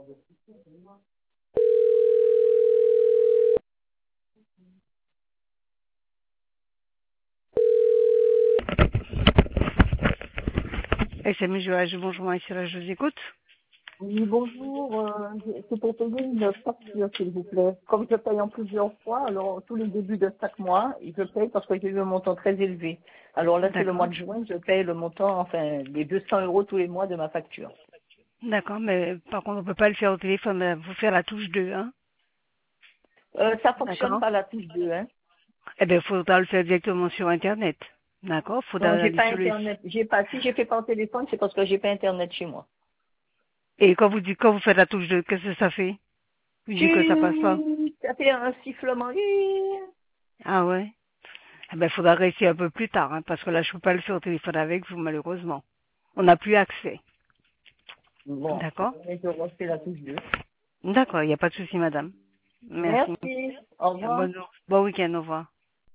SMI Joage, bonjour, moi, ici, là, je vous écoute. Oui, bonjour. C'est pour payer une facture, s'il vous plaît. Comme je paye en plusieurs fois, alors tous les débuts de chaque mois, je paye parce que j'ai eu un montant très élevé. Alors là, c'est le mois D'accord. de juin, je paye le montant, enfin, les 200 € tous les mois de ma facture. D'accord, mais par contre, on peut pas le faire au téléphone, faut faire la touche 2, hein. Ça fonctionne D'accord. pas la touche 2, hein. Eh bien, il faudra le faire directement sur Internet. D'accord. Faudra Non, j'ai aller pas sur les... Internet. J'ai pas, si j'ai fait pas au téléphone, c'est parce que j'ai pas Internet chez moi. Et quand vous faites la touche 2, qu'est-ce que ça fait? Vous dites que ça passe pas. Ça fait un sifflement. Ah ouais? Eh ben, faudra rester un peu plus tard, hein, parce que là, je peux pas le faire au téléphone avec vous, malheureusement. On n'a plus accès. Bon, D'accord? mais je refais la touche 2. D'accord, il n'y a pas de souci, madame. Merci. Merci. Au revoir. Bon week-end, au revoir.